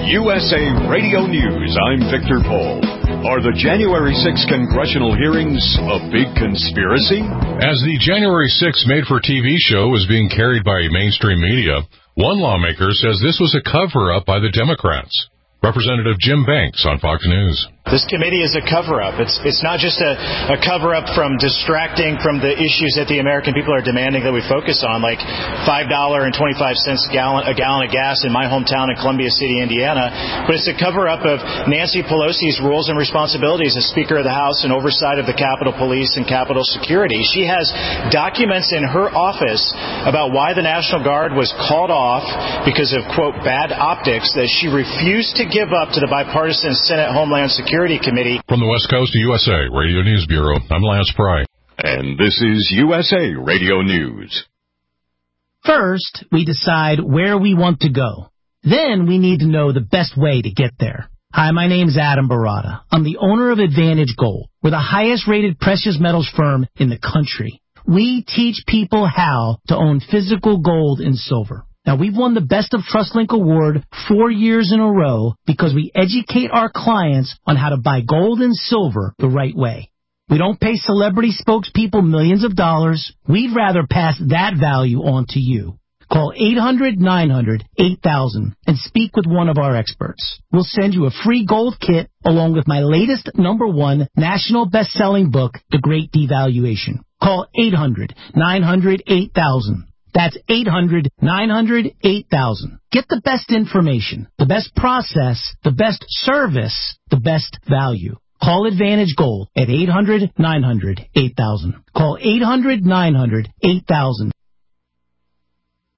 USA Radio News, I'm Victor Pohl. Are the January 6 congressional hearings a big conspiracy? As the January 6 made-for-TV show was being carried by mainstream media, one lawmaker says this was a cover-up by the Democrats. Representative Jim Banks on Fox News. This committee is a cover-up. It's not just a cover-up from distracting from the issues that the American people are demanding that we focus on, like $5.25 a gallon of gas in my hometown in Columbia City, Indiana. But it's a cover-up of Nancy Pelosi's roles and responsibilities as Speaker of the House and oversight of the Capitol Police and Capitol Security. She has documents in her office about why the National Guard was called off because of, quote, bad optics that she refused to give up to the bipartisan Senate Homeland Security Committee. From the West Coast to USA Radio News Bureau, I'm Lance Pry. And this is USA Radio News. First, we decide where we want to go. Then we need to know the best way to get there. Hi, my name is Adam Barata. I'm the owner of Advantage Gold. We're the highest-rated precious metals firm in the country. We teach people how to own physical gold and silver. Now, we've won the Best of TrustLink Award 4 years in a row because we educate our clients on how to buy gold and silver the right way. We don't pay celebrity spokespeople millions of dollars. We'd rather pass that value on to you. Call 800-900-8000 and speak with one of our experts. We'll send you a free gold kit along with my latest #1 national best-selling book, The Great Devaluation. Call 800-900-8000. That's 800-900-8000. Get the best information, the best process, the best service, the best value. Call Advantage Gold at 800-900-8000. Call 800-900-8000.